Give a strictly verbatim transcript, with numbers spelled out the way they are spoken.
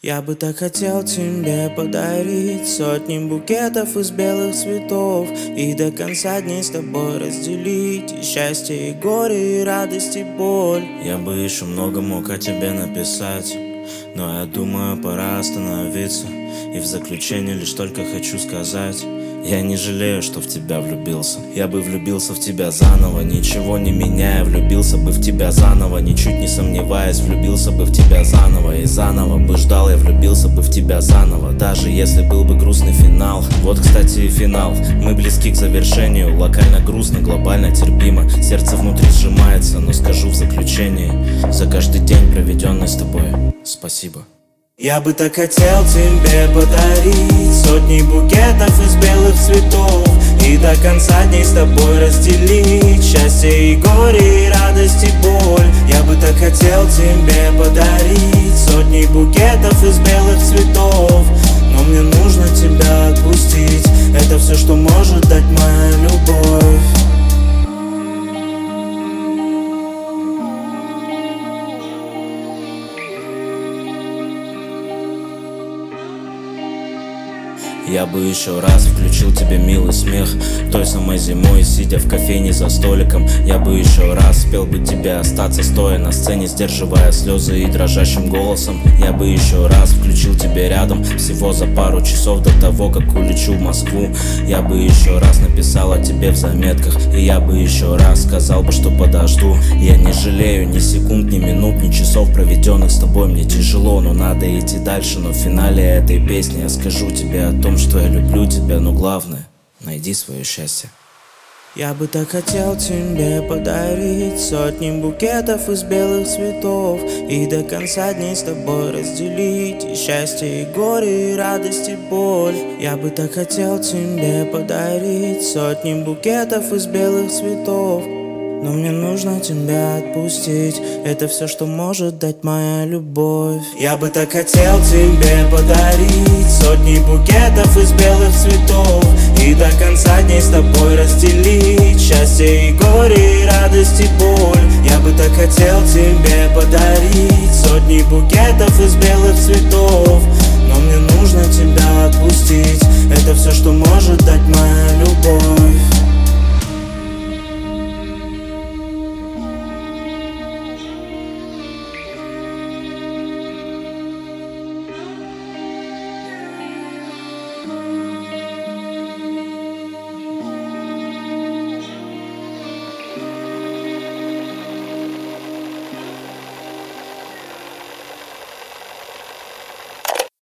Я бы так хотел тебе подарить сотни букетов из белых цветов и до конца дней с тобой разделить и счастье, и горе, и радость, и боль. Я бы еще много мог о тебе написать, но я думаю, пора остановиться. И в заключение лишь только хочу сказать: я не жалею, что в тебя влюбился. Я бы влюбился в тебя заново, ничего не меняя. Влюбился бы в тебя заново, ничуть не сомневаясь. Влюбился бы в тебя заново и заново бы ждал. Я влюбился бы в тебя заново, даже если был бы грустный финал. Вот, кстати, и финал. Мы близки к завершению. Локально грустно, глобально терпимо. Сердце внутри сжимается, но скажу в заключении: за каждый день, проведенный с тобой, спасибо. Я бы так хотел тебе подарить сотни букетов из белых цветов и до конца дней с тобой разделить счастье, и горе, и радость, и боль. Я бы так хотел тебе подарить сотни букетов из белых цветов, но мне нужно тебя отпустить. Это все, что может дать моя любовь. Я бы еще раз включил тебе милый смех той самой зимой, сидя в кофейне за столиком. Я бы еще раз спел бы тебе остаться, стоя на сцене, сдерживая слезы и дрожащим голосом. Я бы еще раз включил тебе рядом всего за пару часов до того, как улечу в Москву. Я бы еще раз написал о тебе в заметках, и я бы еще раз сказал бы, что подожду. Я не жалею ни секунд, ни минут, ни часов, проведенных с тобой. Мне тяжело, но надо идти дальше. Но в финале этой песни я скажу тебе о том, что я люблю тебя, но главное — найди свое счастье. Я бы так хотел тебе подарить сотни букетов из белых цветов и до конца дней с тобой разделить и счастье, и горе, и радость, и боль. Я бы так хотел тебе подарить сотни букетов из белых цветов, но мне нужно тебя отпустить. Это все, что может дать моя любовь. Я бы так хотел тебе подарить сотни букетов из белых цветов и до конца дней с тобой разделить счастье, и горе, и радость, и боль. Я бы так хотел тебе подарить сотни букетов из белых цветов, но мне нужно тебя отпустить. Это все, что может дать моя любовь.